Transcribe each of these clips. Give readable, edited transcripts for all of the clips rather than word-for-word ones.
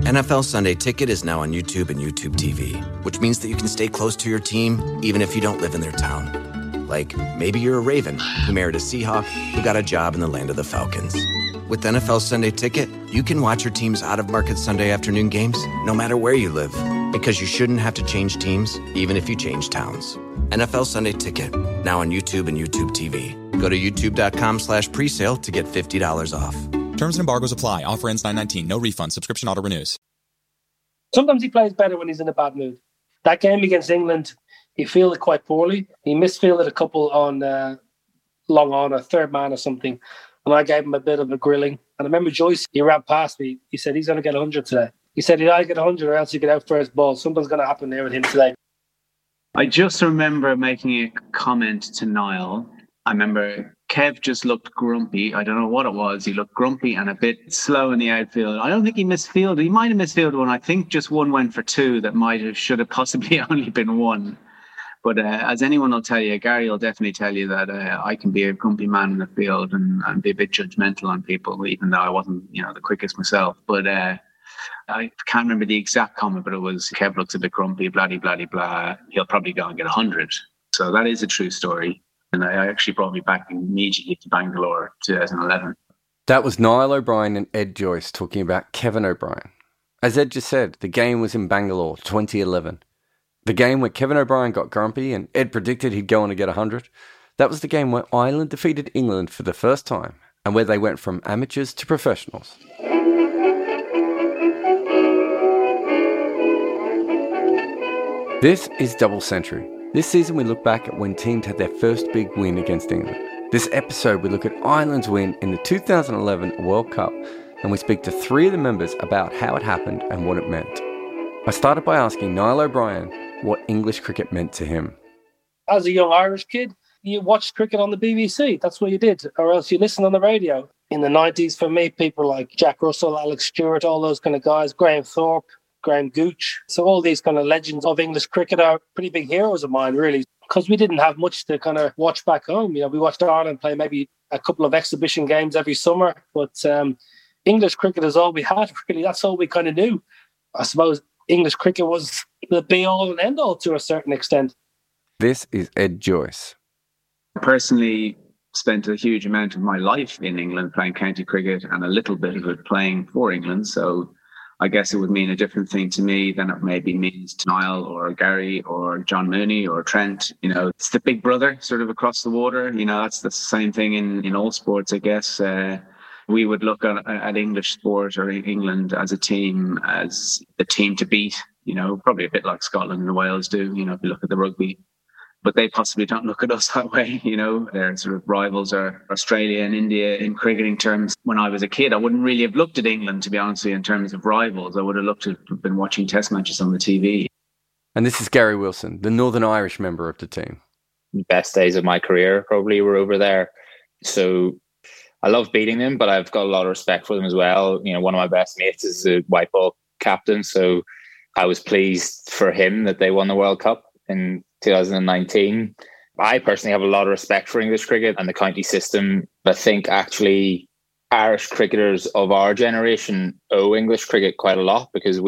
NFL Sunday Ticket is now on YouTube and YouTube TV, which means that you can stay close to your team even if you don't live in their town. Like, maybe you're a Raven who married a Seahawk who got a job in the land of the Falcons. With NFL Sunday Ticket, you can watch your team's out-of-market Sunday afternoon games no matter where you live, because you shouldn't have to change teams even if you change towns. NFL Sunday Ticket, now on YouTube and YouTube TV. Go to youtube.com/presale to get $50 off. Terms and embargoes apply. Offer ends 9/19. No refund. Subscription auto renews. Sometimes he plays better when he's in a bad mood. That game against England, he fielded quite poorly. He misfielded a couple on long on, a third man or something. And I gave him a bit of a grilling. And I remember Joyce, he ran past me. He said, he's going to get 100 today. He said, he'd either get 100 or else he get out first ball. Something's going to happen there with him today. I just remember making a comment to Niall. I remember Kev just looked grumpy. I don't know what it was. He looked grumpy and a bit slow in the outfield. I don't think he misfielded. He might have misfielded one. I think just one went for two that should have possibly only been one. But as anyone will tell you, Gary will definitely tell you that I can be a grumpy man in the field and be a bit judgmental on people, even though I wasn't, the quickest myself. But I can't remember the exact comment, but it was, Kev looks a bit grumpy, blah, blah, blah, blah. He'll probably go and get 100. So that is a true story. And I actually brought me back immediately to Bangalore 2011. That was Niall O'Brien and Ed Joyce talking about Kevin O'Brien. As Ed just said, the game was in Bangalore 2011. The game where Kevin O'Brien got grumpy and Ed predicted he'd go on to get 100. That was the game where Ireland defeated England for the first time and where they went from amateurs to professionals. This is Double Century. This season we look back at when teams had their first big win against England. This episode we look at Ireland's win in the 2011 World Cup and we speak to three of the members about how it happened and what it meant. I started by asking Niall O'Brien what English cricket meant to him. As a young Irish kid, you watched cricket on the BBC. That's what you did. Or else you listened on the radio. In the 90s, for me, people like Jack Russell, Alex Stewart, all those kind of guys, Graham Thorpe, Graham Gooch. So all these kind of legends of English cricket are pretty big heroes of mine, really, because we didn't have much to kind of watch back home. We watched Ireland play maybe a couple of exhibition games every summer, but English cricket is all we had, really. That's all we kind of knew. I suppose English cricket was the be-all and end-all to a certain extent. This is Ed Joyce. I personally spent a huge amount of my life in England playing county cricket and a little bit of it playing for England. So I guess it would mean a different thing to me than it maybe means to Niall or Gary or John Mooney or Trent. It's the big brother sort of across the water. That's the same thing in all sports, I guess. We would look at English sport or England as a team, as the team to beat, probably a bit like Scotland and Wales do, if you look at the rugby. But they possibly don't look at us that way, Their sort of rivals are Australia and India in cricketing terms. When I was a kid, I wouldn't really have looked at England, to be honest with you, in terms of rivals. I would have been watching test matches on the TV. And this is Gary Wilson, the Northern Irish member of the team. The best days of my career probably were over there. So I love beating them, but I've got a lot of respect for them as well. One of my best mates is a white ball captain, so I was pleased for him that they won the World Cup in 2019. I personally have a lot of respect for English cricket and the county system. I think actually Irish cricketers of our generation owe English cricket quite a lot because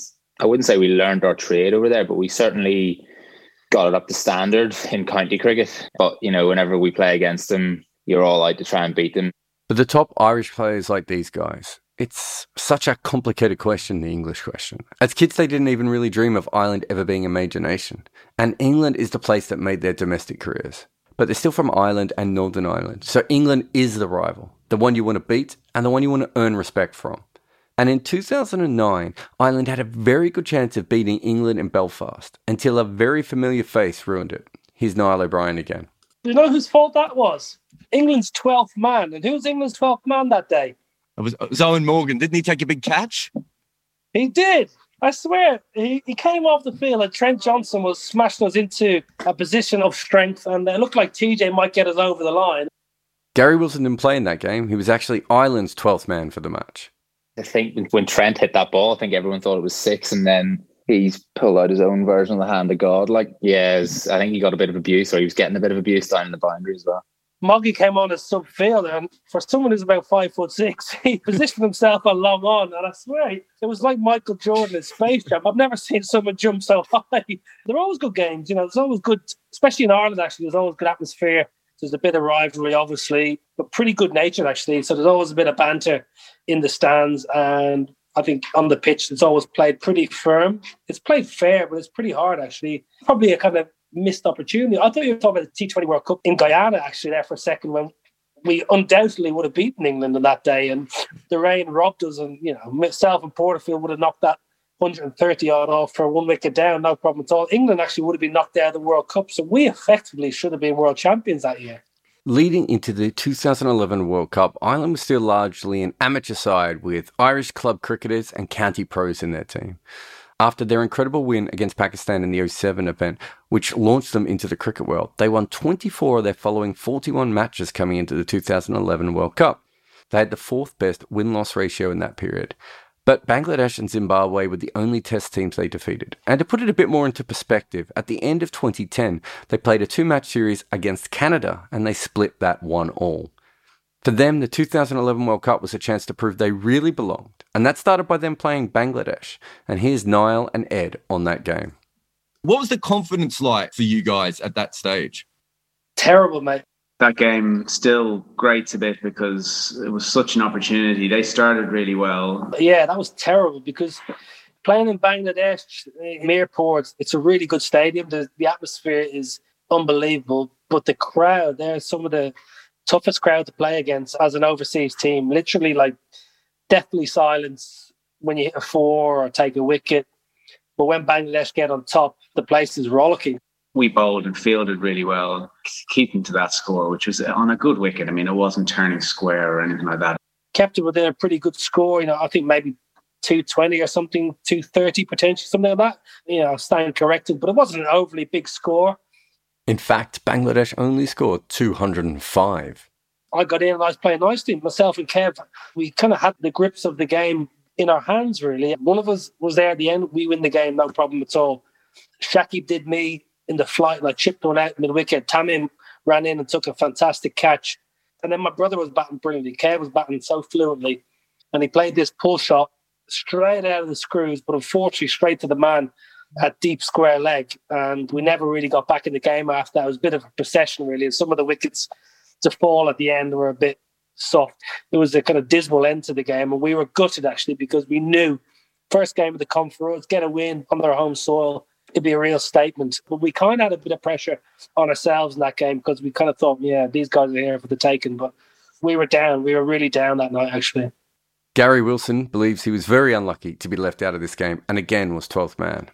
I wouldn't say we learned our trade over there, but we certainly got it up to standard in county cricket. But, whenever we play against them, you're all out to try and beat them. For the top Irish players like these guys, it's such a complicated question, the English question. As kids, they didn't even really dream of Ireland ever being a major nation. And England is the place that made their domestic careers. But they're still from Ireland and Northern Ireland. So England is the rival, the one you want to beat and the one you want to earn respect from. And in 2009, Ireland had a very good chance of beating England in Belfast until a very familiar face ruined it. Here's Niall O'Brien again. Do you know whose fault that was? England's 12th man. And who was England's 12th man that day? It was Owen Morgan. Didn't he take a big catch? He did. I swear. He came off the field and Trent Johnson was smashing us into a position of strength and it looked like TJ might get us over the line. Gary Wilson didn't play in that game. He was actually Ireland's 12th man for the match. I think when Trent hit that ball, I think everyone thought it was 6 and then he's pulled out his own version of the hand of God. I think he got a bit of abuse or he was getting a bit of abuse down in the boundary as well. Moggy came on as sub-fielder, and for someone who's about 5'6", he positioned himself on long on, and I swear it was like Michael Jordan in Space Jam. I've never seen someone jump so high. They're always good games, there's always good, especially in Ireland actually, there's always good atmosphere. There's a bit of rivalry, obviously, but pretty good natured actually. So there's always a bit of banter in the stands, and I think on the pitch it's always played pretty firm. It's played fair, but it's pretty hard actually. Probably a kind of missed opportunity. I thought you were talking about the T20 World Cup in Guyana actually there for a second, when we undoubtedly would have beaten England on that day, and the rain robbed us, and myself and Porterfield would have knocked that 130 odd off for 1 wicket down, no problem at all. England actually would have been knocked out of the World Cup, so we effectively should have been world champions that year. Leading into the 2011 World Cup, Ireland was still largely an amateur side with Irish club cricketers and county pros in their team. After their incredible win against Pakistan in the 2007 event, which launched them into the cricket world, they won 24 of their following 41 matches coming into the 2011 World Cup. They had the fourth best win-loss ratio in that period. But Bangladesh and Zimbabwe were the only test teams they defeated. And to put it a bit more into perspective, at the end of 2010, they played a 2-match series against Canada, and they split that 1-1. For them, the 2011 World Cup was a chance to prove they really belonged, and that started by them playing Bangladesh. And here's Niall and Ed on that game. What was the confidence like for you guys at that stage? Terrible, mate. That game still grates a bit because it was such an opportunity. They started really well. Yeah, that was terrible because playing in Bangladesh, Mirpur, it's a really good stadium. The atmosphere is unbelievable, but the crowd, they're some of the toughest crowd to play against as an overseas team. Literally like deathly silence when you hit a 4 or take a wicket. But when Bangladesh get on top, the place is rollicking. We bowled and fielded really well, keeping to that score, which was on a good wicket. I mean, it wasn't turning square or anything like that. Kept it within a pretty good score. I think maybe 220 or something, 230 potentially, something like that. Staying corrected, but it wasn't an overly big score. In fact, Bangladesh only scored 205. I got in and I was playing nicely. Myself and Kev, we kind of had the grips of the game in our hands, really. One of us was there at the end. We win the game, no problem at all. Shakib did me in the flight, and I chipped one out mid-wicket. Tamim ran in and took a fantastic catch. And then my brother was batting brilliantly. Kev was batting so fluently. And he played this pull shot straight out of the screws, but unfortunately straight to the man at deep square leg. And we never really got back in the game after that. It was a bit of a procession, really. And some of the wickets to fall at the end were a bit soft. It was a kind of dismal end to the game. And we were gutted, actually, because we knew first game of the comp for us, get a win on their home soil, it'd be a real statement. But we kind of had a bit of pressure on ourselves in that game because we kind of thought, yeah, these guys are here for the taking. But we were down. We were really down that night, actually. Gary Wilson believes he was very unlucky to be left out of this game and again was 12th man.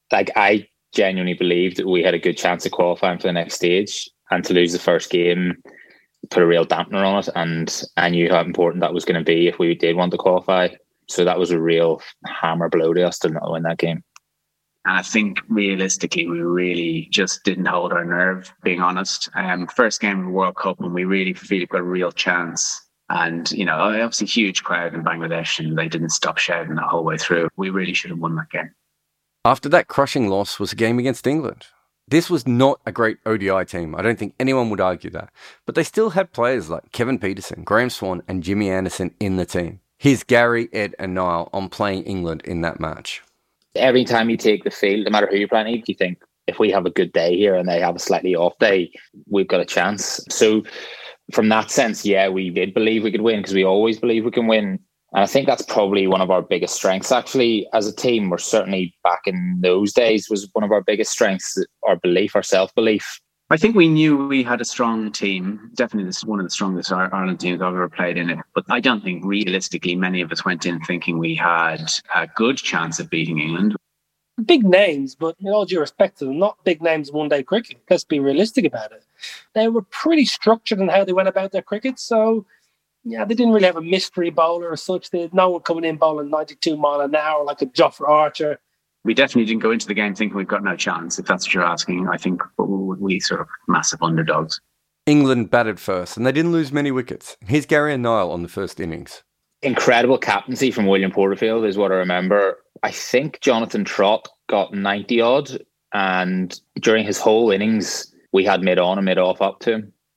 I genuinely believed that we had a good chance of qualifying for the next stage, and to lose the first game put a real dampener on it, and I knew how important that was going to be if we did want to qualify. So that was a real hammer blow to us to not win that game. And I think realistically, we really just didn't hold our nerve, being honest. First game of the World Cup, and we really feel we've got a real chance. And, obviously huge crowd in Bangladesh, and they didn't stop shouting the whole way through. We really should have won that game. After that crushing loss was a game against England. This was not a great ODI team. I don't think anyone would argue that. But they still had players like Kevin Peterson, Graham Swan and Jimmy Anderson in the team. Here's Gary, Ed and Niall on playing England in that match. Every time you take the field, no matter who you're playing, you think, if we have a good day here and they have a slightly off day, we've got a chance. So from that sense, yeah, we did believe we could win because we always believe we can win. And I think that's probably one of our biggest strengths, actually, as a team. We're certainly back in those days was one of our biggest strengths, our belief, our self-belief. I think we knew we had a strong team. Definitely this is one of the strongest Ireland teams I've ever played in it. But I don't think realistically many of us went in thinking we had a good chance of beating England. Big names, but in all due respect to them, not big names in one-day cricket. Let's be realistic about it. They were pretty structured in how they went about their cricket. So, yeah, they didn't really have a mystery bowler as such. They had no one coming in bowling 92 mile an hour like a Jofra Archer. We definitely didn't go into the game thinking we've got no chance, if that's what you're asking. I think we sort of massive underdogs. England batted first, and they didn't lose many wickets. Here's Gary and Niall on the first innings. Incredible captaincy from William Porterfield is what I remember. I think Jonathan Trott got 90 odd, and during his whole innings, we had mid on and mid off up to him.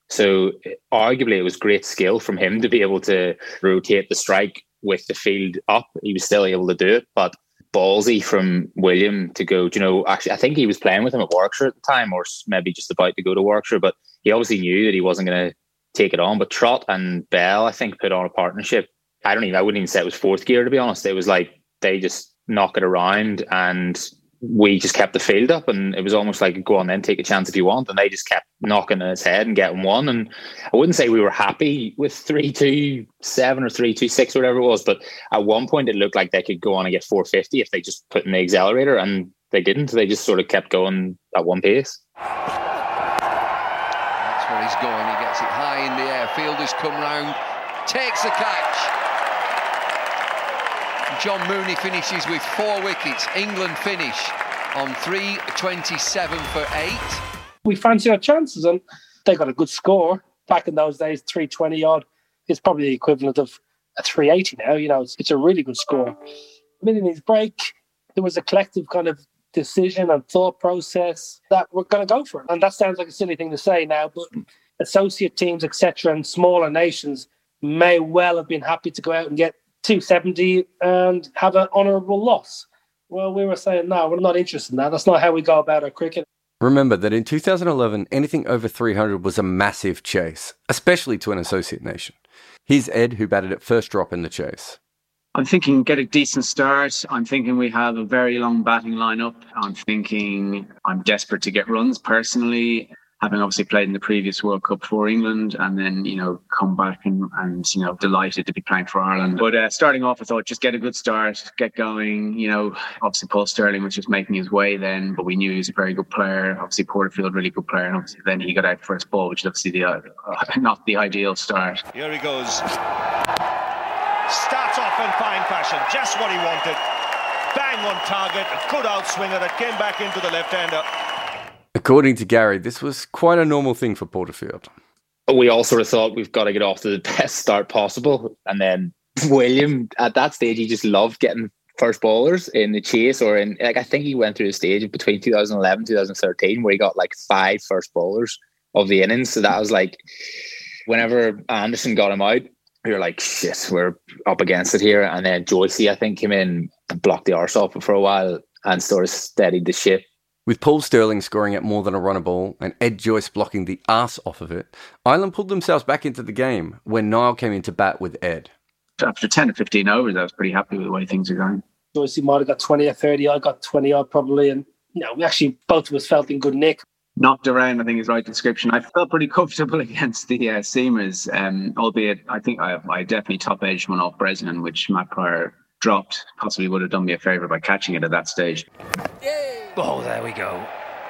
So arguably it was great skill from him to be able to rotate the strike with the field up. He was still able to do it, but ballsy from William to go, actually I think he was playing with him at Warwickshire at the time, or maybe just about to go to Warwickshire, but he obviously knew that he wasn't going to take it on. But Trott and Bell, I think, put on a partnership. I wouldn't even say it was fourth gear, to be honest. It was like they just knock it around and we just kept the field up, and it was almost like, go on then, take a chance if you want. And they just kept knocking on his head and getting one. And I wouldn't say we were happy with 3-2-7 or 3-2-6 or whatever it was, but at one point it looked like they could go on and get 450 if they just put in the accelerator, and they didn't. They just sort of kept going at one pace. That's where he's going. He gets it high in the air. Fielders come round, takes the catch. John Mooney finishes with 4 wickets. England finish on 327 for 8. We fancy our chances, and they got a good score. Back in those days, 320 odd is probably the equivalent of a 380 now. It's a really good score. In his break, there was a collective kind of decision and thought process that we're going to go for it. And that sounds like a silly thing to say now, but associate teams, etc., and smaller nations may well have been happy to go out and get 270 and have an honourable loss. Well, we were saying, no, we're not interested in that. That's not how we go about our cricket. Remember that in 2011, anything over 300 was a massive chase, especially to an associate nation. Here's Ed, who batted at first drop in the chase. I'm thinking get a decent start. I'm thinking we have a very long batting lineup. I'm thinking I'm desperate to get runs personally, having obviously played in the previous World Cup for England, and then, come back and delighted to be playing for Ireland. But starting off, I thought just get a good start, get going. Obviously Paul Sterling was just making his way then, but we knew he was a very good player. Obviously Porterfield, really good player. And obviously then he got out first ball, which is obviously not the ideal start. Here he goes. Starts off in fine fashion, just what he wanted. Bang on target, a good outswinger that came back into the left-hander. According to Gary, this was quite a normal thing for Porterfield. We all sort of thought we've got to get off to the best start possible. And then William, at that stage, he just loved getting first ballers in the chase, or I think he went through a stage between 2011 and 2013 where he got like 5 first ballers of the innings. So that was like, whenever Anderson got him out, we were like, shit, we're up against it here. And then Joycey, I think, came in and blocked the arse off for a while and sort of steadied the ship. With Paul Sterling scoring at more than a run a ball and Ed Joyce blocking the arse off of it, Ireland pulled themselves back into the game when Niall came in to bat with Ed. After 10 or 15 overs, I was pretty happy with the way things are going. Joycey might have got 20 or 30. I got 20 odd probably. And we actually, both of us felt in good nick. Knocked around, I think is the right description. I felt pretty comfortable against the Seamers, albeit I think I definitely top-edged one off Bresnan, which Matt Pryor dropped. Possibly would have done me a favour by catching it at that stage. Oh, there we go.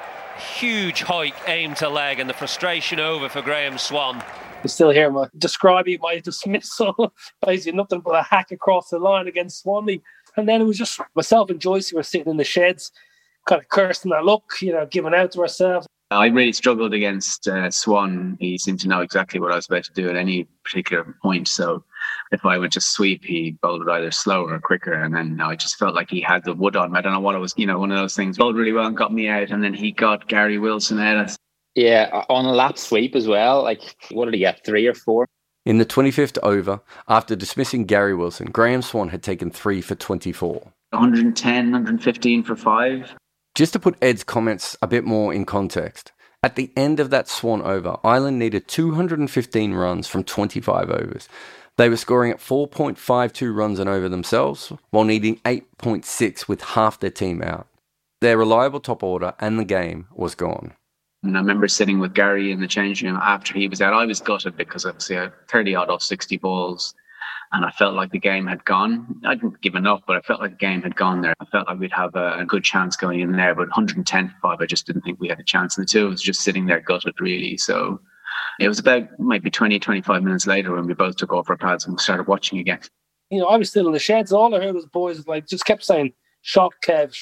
Huge hike, aim to leg, and the frustration over for Graham Swann. You still hear me describing my dismissal. Basically nothing but a hack across the line against Swanley. And then it was just myself and Joycey were sitting in the sheds, kind of cursing our luck, giving out to ourselves. I really struggled against Swan. He seemed to know exactly what I was about to do at any particular point. So if I would just sweep, he bowled it either slower or quicker. And then I just felt like he had the wood on him. I don't know what it was, one of those things. Bowled really well and got me out. And then he got Gary Wilson out. Yeah, on a lap sweep as well. Like, what did he get, 3 or 4? In the 25th over, after dismissing Gary Wilson, Graham Swann had taken 3 for 24. 110, 115 for 5. Just to put Ed's comments a bit more in context, at the end of that Swan over, Ireland needed 215 runs from 25 overs. They were scoring at 4.52 runs an over themselves, while needing 8.6 with half their team out. Their reliable top order and the game was gone. And I remember sitting with Gary in the changing room after he was out. I was gutted because obviously I had 30 odd off 60 balls. And I felt like the game had gone. I didn't give enough, but I felt like the game had gone there. I felt like we'd have a good chance going in there, but 110 for 5, I just didn't think we had a chance. And the two of us just sitting there gutted, really. So it was about maybe 20, 25 minutes later when we both took off our pads and started watching again. I was still in the sheds. All I heard was boys just kept saying, shot Kev,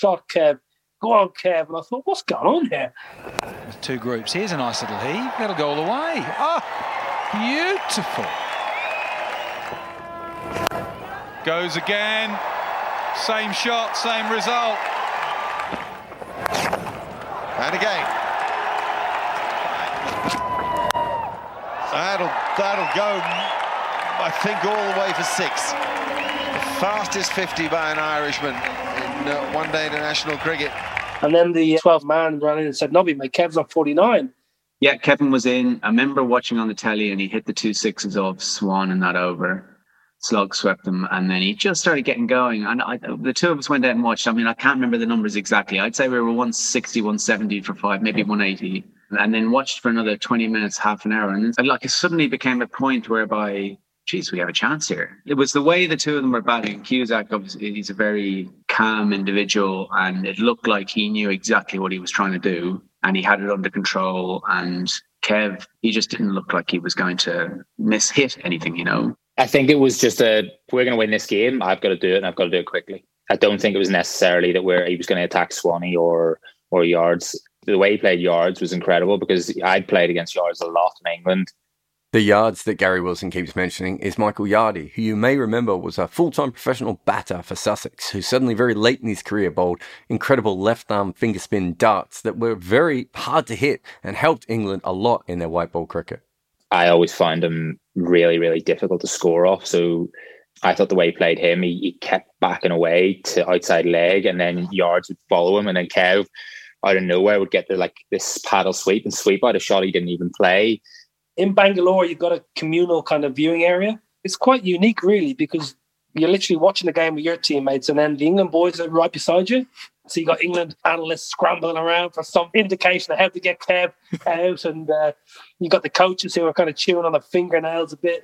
go on Kev. And I thought, what's going on here? There's 2 groups. Here's a nice little heave. That'll go all the way. Oh, beautiful. Goes again, same shot, same result. And again. That'll go, I think, all the way for 6. The fastest 50 by an Irishman in one-day international cricket. And then the 12th man ran in and said, "Nobby, mate, Kev's on 49." Yeah, Kevin was in. I remember watching on the telly and he hit the 2 6s off Swan in that over. Slug swept him and then he just started getting going. And the two of us went out and watched. I mean, I can't remember the numbers exactly. I'd say we were 160, 170 for 5, maybe 180. And then watched for another 20 minutes, half an hour. And like it suddenly became a point whereby, geez, we have a chance here. It was the way the two of them were batting. Cusack, obviously, he's a very calm individual and it looked like he knew exactly what he was trying to do and he had it under control. And Kev, he just didn't look like he was going to miss-hit anything, you know. I think it was just we're going to win this game. I've got to do it and I've got to do it quickly. I don't think it was necessarily that he was going to attack Swanee or Yards. The way he played Yards was incredible because I'd played against Yards a lot in England. The Yards that Gary Wilson keeps mentioning is Michael Yardy, who you may remember was a full-time professional batter for Sussex, who suddenly very late in his career bowled incredible left-arm finger spin darts that were very hard to hit and helped England a lot in their white ball cricket. I always found him really, really difficult to score off. So I thought the way he played him, he kept backing away to outside leg and then Yards would follow him and then Kev out of nowhere would get this paddle sweep and sweep out a shot he didn't even play. In Bangalore, you've got a communal kind of viewing area. It's quite unique, really, because you're literally watching the game with your teammates and then the England boys are right beside you. So you got England analysts scrambling around for some indication of how to get Kev out. And you got the coaches who are kind of chewing on their fingernails a bit.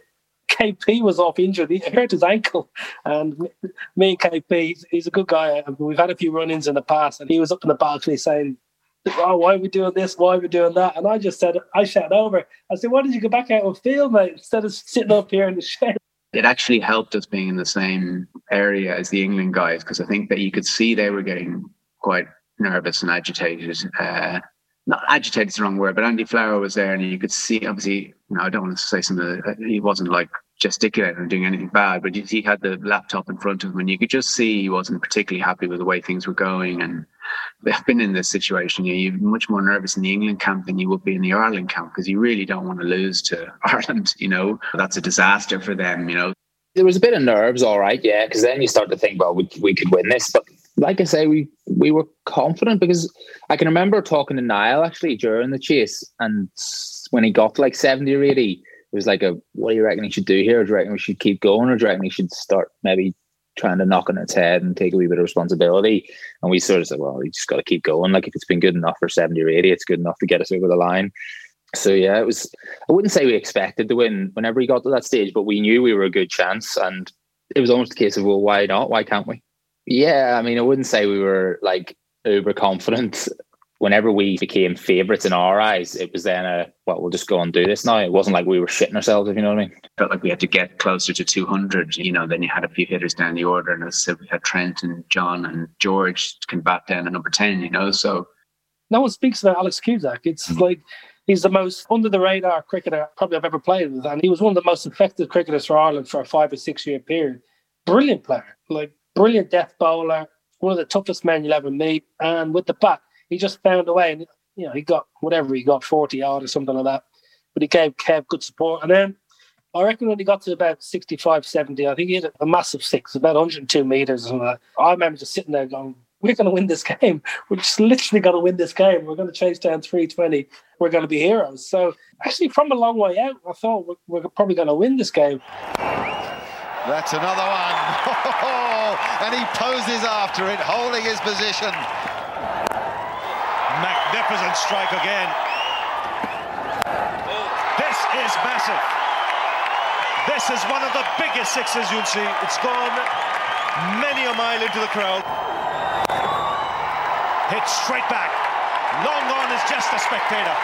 KP was off injured. He hurt his ankle. And me and KP, he's a good guy. We've had a few run-ins in the past and he was up in the balcony saying, "Oh, why are we doing this? Why are we doing that?" And I just said, I shouted over. I said, "Why did you go back out on field, mate, instead of sitting up here in the shed?" It actually helped us being in the same area as the England guys because I think that you could see they were getting quite nervous and agitated. Not agitated is the wrong word, but Andy Flower was there and you could see, obviously, I don't want to say something, he wasn't like gesticulating or doing anything bad, but he had the laptop in front of him and you could just see he wasn't particularly happy with the way things were going. And they've been in this situation. You're much more nervous in the England camp than you would be in the Ireland camp because you really don't want to lose to Ireland, That's a disaster for them, There was a bit of nerves, all right, yeah, because then you start to think, well, we could win this. But like I say, we were confident because I can remember talking to Niall actually during the chase. And when he got to like 70 or 80, it was like, what do you reckon he should do here? Do you reckon we should keep going? Or do you reckon he should start maybe trying to knock on its head and take a wee bit of responsibility? And we sort of said, well, we just got to keep going. Like if it's been good enough for 70 or 80, it's good enough to get us over the line. So yeah, I wouldn't say we expected to win whenever we got to that stage, but we knew we were a good chance. And it was almost a case of, well, why not? Why can't we? Yeah, I mean, I wouldn't say we were like uber confident. Whenever we became favourites in our eyes, it was then we'll just go and do this now. It wasn't like we were shitting ourselves, if you know what I mean. Felt like we had to get closer to 200, then you had a few hitters down the order, and as I said, we had Trent and John and George can bat down at number 10, so. No one speaks about Alex Cusack. It's like he's the most under-the-radar cricketer probably I've ever played with, and he was one of the most effective cricketers for Ireland for a 5 or 6 year period. Brilliant player, brilliant death bowler, one of the toughest men you'll ever meet, and with the bat, he just found a way, and he got 40 odd or something like that, but he gave Kev good support. And then I reckon when he got to about 65, 70, I think he had a massive six, about 102 metres or something like that. I remember just sitting there going, we're going to win this game. We're just literally going to win this game. We're going to chase down 320. We're going to be heroes. So actually from a long way out, I thought we're probably going to win this game. That's another one. And he poses after it, holding his position. Magnificent strike again. This is massive. This is one of the biggest sixes you'll see. It's gone many a mile into the crowd. Hit straight back. Long on is just a spectator.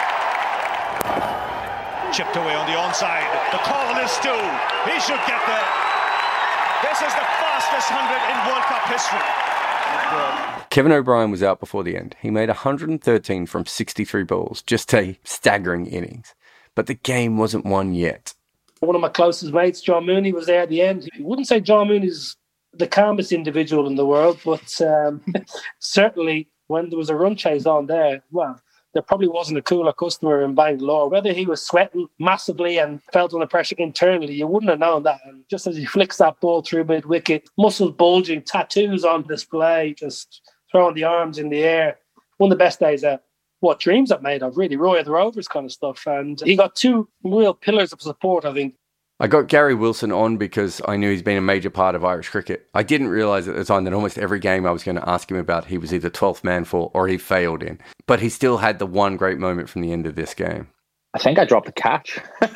Chipped away on the onside. The call is Stu. He should get there. This is the fastest 100 in World Cup history. Kevin O'Brien was out before the end. He made 113 from 63 balls, just a staggering innings. But the game wasn't won yet. One of my closest mates, John Mooney, was there at the end. I wouldn't say John Mooney's the calmest individual in the world, but certainly when there was a run chase on there, well, there probably wasn't a cooler customer in Bangalore. Whether he was sweating massively and felt under pressure internally, you wouldn't have known that. And just as he flicks that ball through mid-wicket, muscles bulging, tattoos on display, just throwing the arms in the air. One of the best days out. What dreams I've made of, really, Roy of the Rovers kind of stuff. And he got two real pillars of support, I think. I got Gary Wilson on because I knew he's been a major part of Irish cricket. I didn't realise at the time that almost every game I was going to ask him about, he was either 12th man for or he failed in. But he still had the one great moment from the end of this game. I think I dropped a catch.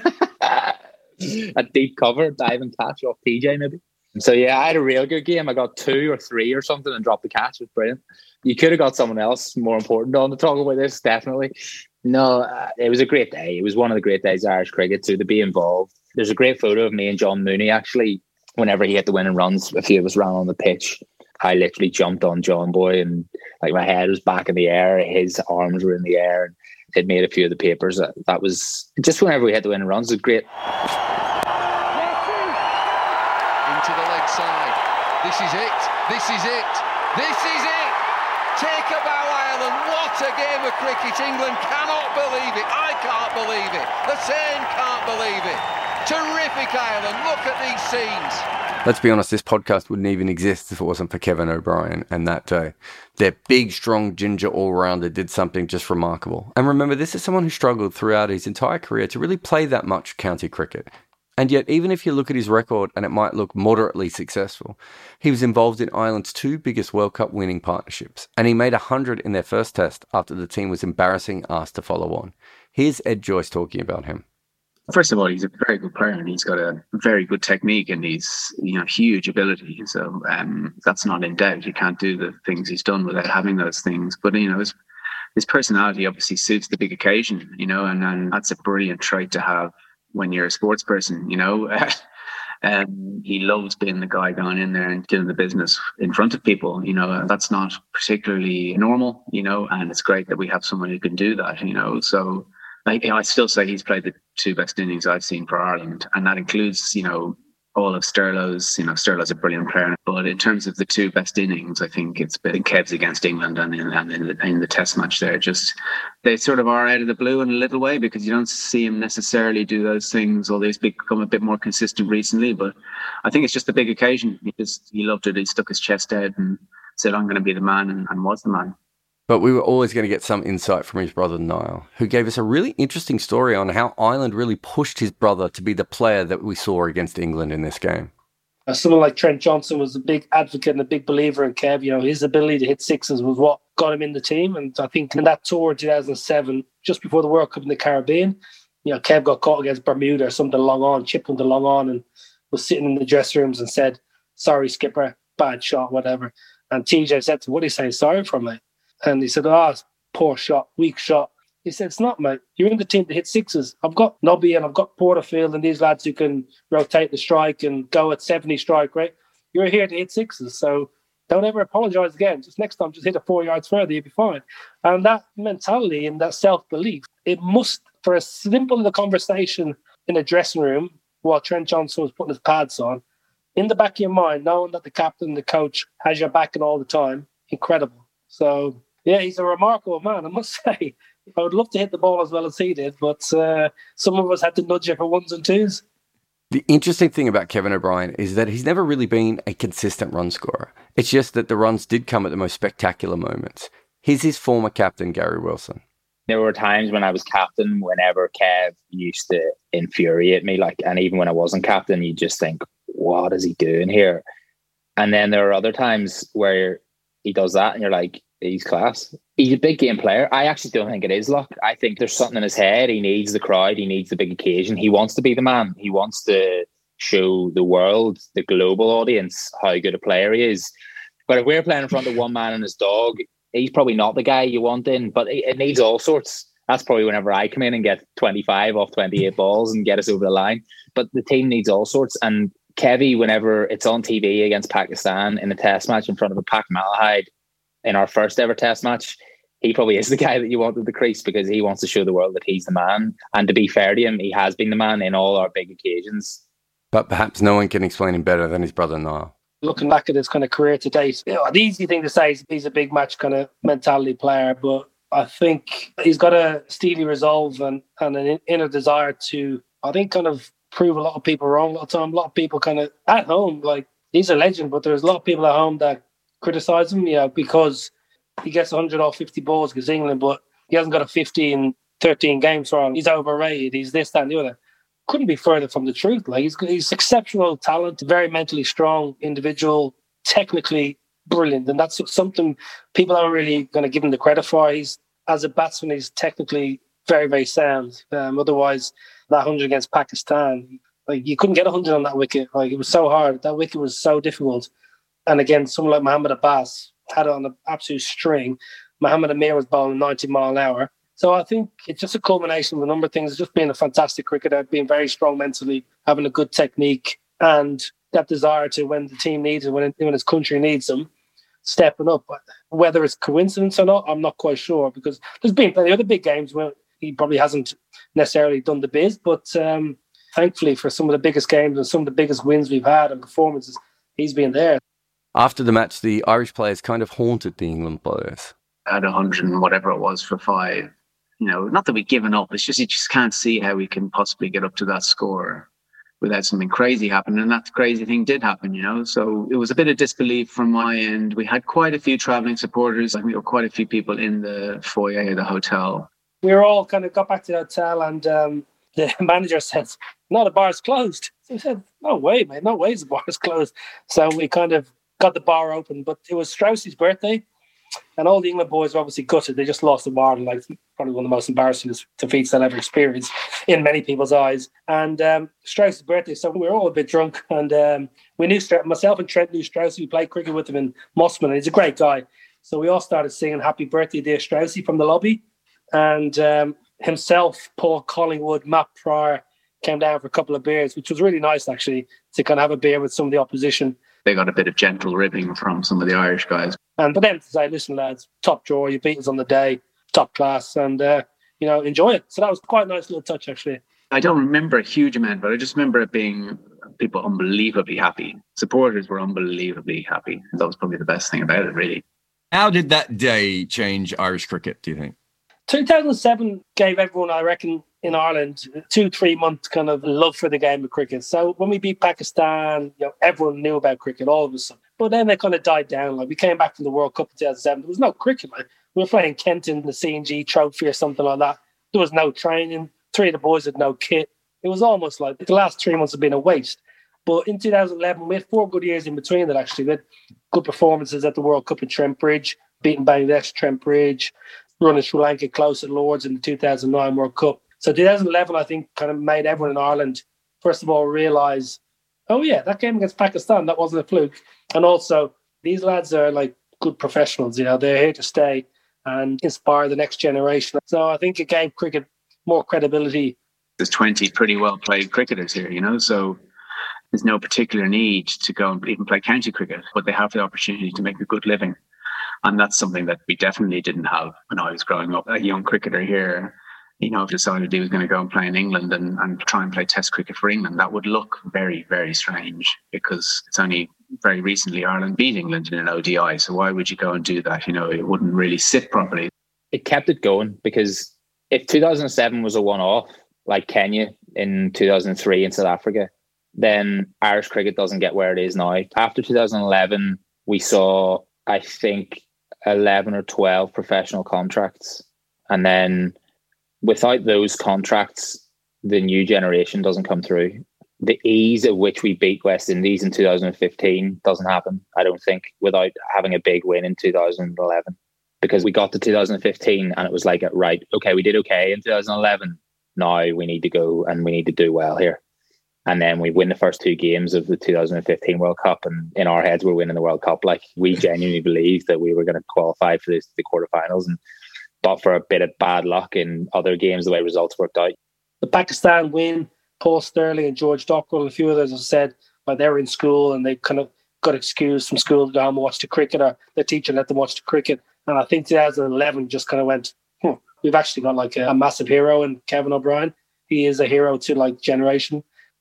A deep cover, diving catch off PJ maybe. So yeah, I had a real good game. I got 2 or 3 or something and dropped the catch. It was brilliant. You could have got someone else more important on to talk about this, definitely. No, it was a great day. It was one of the great days of Irish cricket, to be involved. There's a great photo of me and John Mooney, actually. Whenever he hit the winning runs, a few of us ran on the pitch. I literally jumped on John Boy and like my head was back in the air. His arms were in the air and it made a few of the papers. That was just whenever we hit the winning runs. It was great. Into the leg side. This is it. This is it. This is it. Take a bow, Ireland. What a game of cricket. England cannot believe it. I can't believe it. The same can't believe it. Terrific, Ireland. Look at these scenes. Let's be honest, this podcast wouldn't even exist if it wasn't for Kevin O'Brien and that day. Their big, strong ginger all-rounder did something just remarkable. And remember, this is someone who struggled throughout his entire career to really play that much county cricket. And yet, even if you look at his record and it might look moderately successful, he was involved in Ireland's 2 biggest World Cup winning partnerships. And he made 100 in their first test after the team was embarrassing asked to follow on. Here's Ed Joyce talking about him. First of all, he's a very good player and he's got a very good technique and he's, huge ability. So that's not in doubt. You can't do the things he's done without having those things. But, his personality obviously suits the big occasion, and that's a brilliant trait to have when you're a sports person, he loves being the guy going in there and doing the business in front of people. That's not particularly normal, and it's great that we have someone who can do that, So I still say he's played the 2 best innings I've seen for Ireland, and that includes, all of Sterlow's. Sterlow's a brilliant player, but in terms of the 2 best innings, I think it's been Kev's against England and in the Test match there. Just they sort of are out of the blue in a little way because you don't see him necessarily do those things. Although he's become a bit more consistent recently, but I think it's just a big occasion. He loved it. He stuck his chest out and said, "I'm going to be the man," and was the man. But we were always going to get some insight from his brother Niall, who gave us a really interesting story on how Ireland really pushed his brother to be the player that we saw against England in this game. Someone like Trent Johnson was a big advocate and a big believer in Kev. His ability to hit sixes was what got him in the team. And I think in that tour in 2007, just before the World Cup in the Caribbean, Kev got caught against Bermuda or something long on, chipped him the long on and was sitting in the dressing rooms and said, "Sorry, skipper, bad shot, whatever." And TJ said to him, "What are you saying sorry for, mate?" And he said, "Poor shot, weak shot." He said, "It's not, mate. You're in the team to hit sixes. I've got Nobby and I've got Porterfield and these lads who can rotate the strike and go at 70 strike rate. You're here to hit sixes. So don't ever apologise again. Just next time, just hit it 4 yards further, you'll be fine." And that mentality and that self-belief, it must, for a simple little conversation in a dressing room while Trent Johnson was putting his pads on, in the back of your mind, knowing that the captain, the coach has your back and all the time, incredible. So, yeah, he's a remarkable man, I must say. I would love to hit the ball as well as he did, but some of us had to nudge it for 1s and 2s. The interesting thing about Kevin O'Brien is that he's never really been a consistent run scorer. It's just that the runs did come at the most spectacular moments. Here's his former captain, Gary Wilson. There were times when I was captain, whenever Kev used to infuriate me, and even when I wasn't captain, you just think, what is he doing here? And then there are other times where he does that and you're like, he's class. He's a big game player. I actually don't think it is luck. I think there's something in his head. He needs the crowd. He needs the big occasion. He wants to be the man. He wants to show the world, the global audience, how good a player he is. But if we're playing in front of one man and his dog, he's probably not the guy you want in, but it needs all sorts. That's probably whenever I come in and get 25 off 28 balls and get us over the line. But the team needs all sorts. And Kevy, whenever it's on TV against Pakistan in a test match in front of a Pac Malahide in our first ever test match, he probably is the guy that you want at the crease because he wants to show the world that he's the man. And to be fair to him, he has been the man in all our big occasions. But perhaps no one can explain him better than his brother Niall. Looking back at his kind of career to date, the easy thing to say is he's a big match kind of mentality player, but I think he's got a steely resolve and an inner desire to, I think, kind of prove a lot of people wrong a lot of time. A lot of people kind of at home, like, he's a legend, but there's a lot of people at home that criticise him, because he gets 100 off 50 balls against England, but he hasn't got a 50 in 13 games wrong. He's overrated. He's this, that, and the other. Couldn't be further from the truth. Like, he's exceptional talent, very mentally strong individual, technically brilliant, and that's something people aren't really going to give him the credit for. He's, as a batsman, he's technically very, very sound. Otherwise, that 100 against Pakistan, like, you couldn't get 100 on that wicket. Like, it was so hard. That wicket was so difficult. And again, someone like Mohammad Abbas had it on an absolute string. Mohammad Amir was bowling 90 mile an hour. So I think it's just a culmination of a number of things. It's just being a fantastic cricketer, being very strong mentally, having a good technique, and that desire to, when the team needs it, when his country needs them, stepping up. Whether it's coincidence or not, I'm not quite sure, because there's been plenty of other big games where he probably hasn't necessarily done the biz, but thankfully for some of the biggest games and some of the biggest wins we've had and performances, he's been there. After the match, the Irish players kind of haunted the England players. At 100 and whatever it was for 5, not that we've given up, it's just you just can't see how we can possibly get up to that score without something crazy happening. And that crazy thing did happen, So it was a bit of disbelief from my end. We had quite a few travelling supporters. We were quite a few people in the foyer of the hotel. We were all kind of got back to the hotel, and the manager said, "No, the bar's closed." So we said, "No way, mate. No way the bar's closed." So we kind of got the bar open. But it was Strauss's birthday, and all the England boys were obviously gutted. They just lost the bar, like probably one of the most embarrassing defeats they'll ever experience in many people's eyes. And Strauss's birthday, so we were all a bit drunk, and we knew myself and Trent knew Strauss. We played cricket with him in Mosman, and he's a great guy. So we all started singing "Happy Birthday, Dear Straussy" from the lobby, and himself, Paul Collingwood, Matt Pryor came down for a couple of beers, which was really nice actually, to kind of have a beer with some of the opposition. They got a bit of gentle ribbing from some of the Irish guys. And for them to say, "Listen, lads, top draw, you beat us on the day, top class, and enjoy it." So that was quite a nice little touch, actually. I don't remember a huge amount, but I just remember it being people unbelievably happy. Supporters were unbelievably happy. That was probably the best thing about it, really. How did that day change Irish cricket, do you think? 2007 gave everyone, I reckon, in Ireland, 2-3 months kind of love for the game of cricket. So when we beat Pakistan, everyone knew about cricket all of a sudden. But then they kind of died down. Like, we came back from the World Cup in 2007. There was no cricket. Like, we were playing Kent in the C&G Trophy or something like that. There was no training. 3 of the boys had no kit. It was almost like the last 3 months had been a waste. But in 2011, we had 4 good years in between that, actually. We had good performances at the World Cup in Trent Bridge, beating Bangladesh, Trent Bridge, running Sri Lanka close at Lords in the 2009 World Cup. So 2011, I think, kind of made everyone in Ireland, first of all, realise, oh yeah, that game against Pakistan, that wasn't a fluke. And also, these lads are like good professionals, they're here to stay and inspire the next generation. So I think it gave cricket more credibility. There's 20 pretty well played cricketers here, so there's no particular need to go and even play county cricket, but they have the opportunity to make a good living. And that's something that we definitely didn't have when I was growing up. A young cricketer here, decided he was going to go and play in England and try and play Test cricket for England. That would look very, very strange, because it's only very recently Ireland beat England in an ODI. So why would you go and do that? It wouldn't really sit properly. It kept it going, because if 2007 was a one-off, like Kenya in 2003 in South Africa, then Irish cricket doesn't get where it is now. After 2011, we saw, I think, 11 or 12 professional contracts. And then without those contracts, the new generation doesn't come through. The ease at which we beat West Indies in 2015 doesn't happen, I don't think, without having a big win in 2011. Because we got to 2015 and it was like, right, okay, we did okay in 2011. Now we need to go and we need to do well here. And then we win the first 2 games of the 2015 World Cup. And in our heads, we're winning the World Cup. Like, we genuinely believed that we were going to qualify for the quarterfinals. But for a bit of bad luck in other games, the way results worked out. The Pakistan win, Paul Sterling and George Dockrell and a few others have said, they were in school and they kind of got excused from school to go home and watch the cricket, or their teacher let them watch the cricket. And I think 2011 just kind of went, we've actually got like a massive hero in Kevin O'Brien. He is a hero to like generation.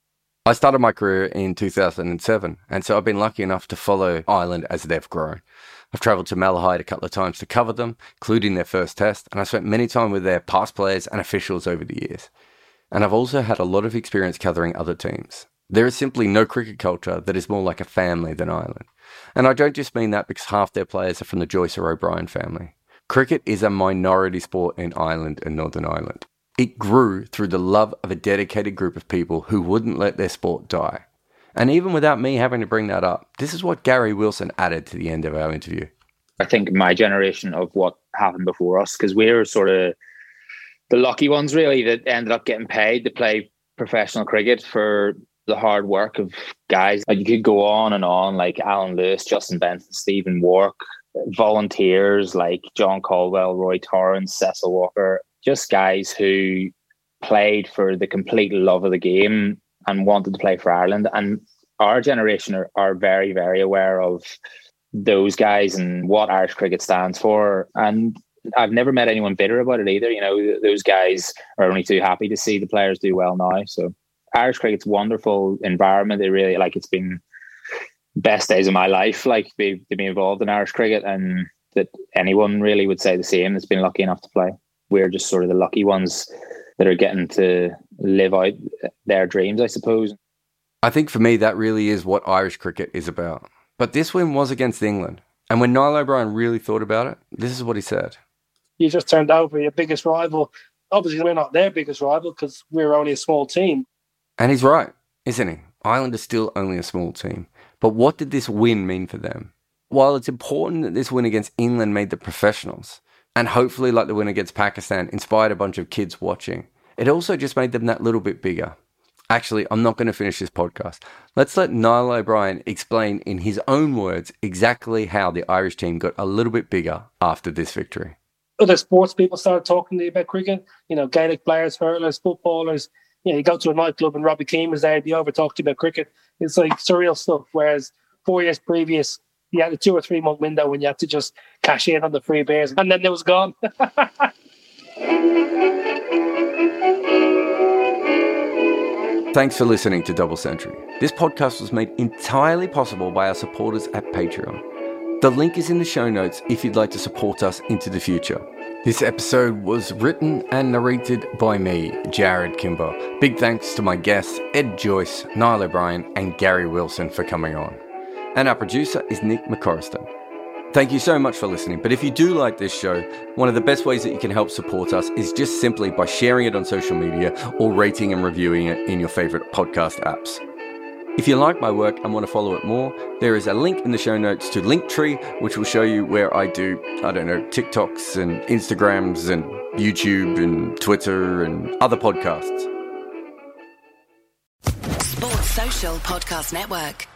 I started my career in 2007, and so I've been lucky enough to follow Ireland as they've grown. I've travelled to Malahide a couple of times to cover them, including their first test, and I've spent many time with their past players and officials over the years. And I've also had a lot of experience covering other teams. There is simply no cricket culture that is more like a family than Ireland. And I don't just mean that because half their players are from the Joyce or O'Brien family. Cricket is a minority sport in Ireland and Northern Ireland. It grew through the love of a dedicated group of people who wouldn't let their sport die. And even without me having to bring that up, this is what Gary Wilson added to the end of our interview. I think my generation of what happened before us, because we were sort of the lucky ones really that ended up getting paid to play professional cricket for the hard work of guys. Like, you could go on and on, like Alan Lewis, Justin Benson, Stephen Wark, volunteers like John Caldwell, Roy Torrance, Cecil Walker, just guys who played for the complete love of the game and wanted to play for Ireland. And our generation are very, very aware of those guys and what Irish cricket stands for. And I've never met anyone bitter about it either. You know, those guys are only too happy to see the players do well now. So Irish cricket's wonderful environment. It really, like, it's been best days of my life, like, to be involved in Irish cricket, and that anyone really would say the same that's been lucky enough to play. We're just sort of the lucky ones that are getting to live out their dreams, I suppose. I think for me, that really is what Irish cricket is about. But this win was against England. And when Niall O'Brien really thought about it, this is what he said. You just turned over your biggest rival. Obviously, we're not their biggest rival because we're only a small team. And he's right, isn't he? Ireland is still only a small team. But what did this win mean for them? While it's important that this win against England made the professionals, and hopefully, like the win against Pakistan, inspired a bunch of kids watching, it also just made them that little bit bigger. Actually, I'm not going to finish this podcast. Let's let Niall O'Brien explain in his own words exactly how the Irish team got a little bit bigger after this victory. Other sports people started talking to you about cricket. You know, Gaelic players, hurlers, footballers. You know, you go to a nightclub and Robbie Keane was there, he'd be over talking to you about cricket. It's like surreal stuff. Whereas 4 years previous, you had a 2 or 3 month window when you had to just cash in on the free beers, and then it was gone. Thanks for listening to Double Century. This podcast was made entirely possible by our supporters at Patreon. The link is in the show notes if you'd like to support us into the future. This episode was written and narrated by me, Jared Kimber. Big thanks to my guests, Ed Joyce, Niall O'Brien, and Gary Wilson for coming on. And our producer is Nick McCorriston. Thank you so much for listening, but if you do like this show, one of the best ways that you can help support us is just simply by sharing it on social media or rating and reviewing it in your favourite podcast apps. If you like my work and want to follow it more, there is a link in the show notes to Linktree, which will show you where I do, TikToks and Instagrams and YouTube and Twitter and other podcasts. Sports Social Podcast Network.